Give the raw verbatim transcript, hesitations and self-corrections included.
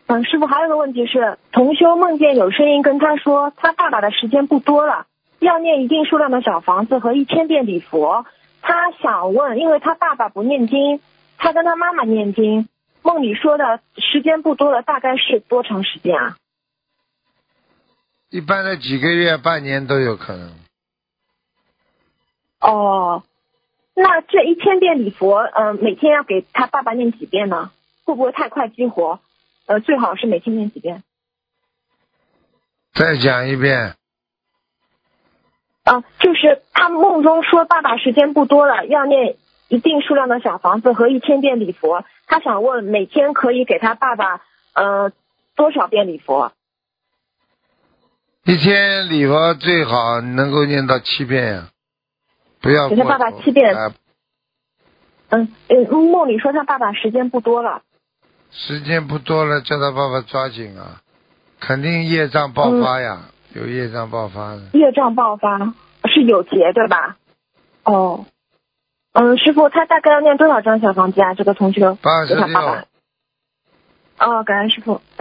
嗯，师傅还有个问题是，同修梦见有声音跟他说，他爸爸的时间不多了，要念一定数量的小房子和一千遍礼佛。他想问，因为他爸爸不念经，他跟他妈妈念经，梦里说的时间不多了，大概是多长时间啊？ 一般的几个月、半年都有可能。 哦，那这一千遍礼佛，呃，每天要给他爸爸念几遍呢？会不会太快激活？呃，最好是每天念几遍。 再讲一遍。 啊，就是他梦中说爸爸时间不多了，要念一定数量的小房子和一千遍礼佛。他想问每天可以给他爸爸呃多少遍礼佛？ 一天礼佛最好能够念到七遍呀，不要给他爸爸七遍。 啊、 嗯嗯，梦里说他爸爸时间不多了。 时间不多了，叫他爸爸抓紧啊，肯定业障爆发呀，嗯、有业障爆发的。 业障爆发是有劫对吧？哦，嗯，师傅，他大概要念多少张小房子啊？这个同学八十六。 给他爸爸。哦，感恩师傅。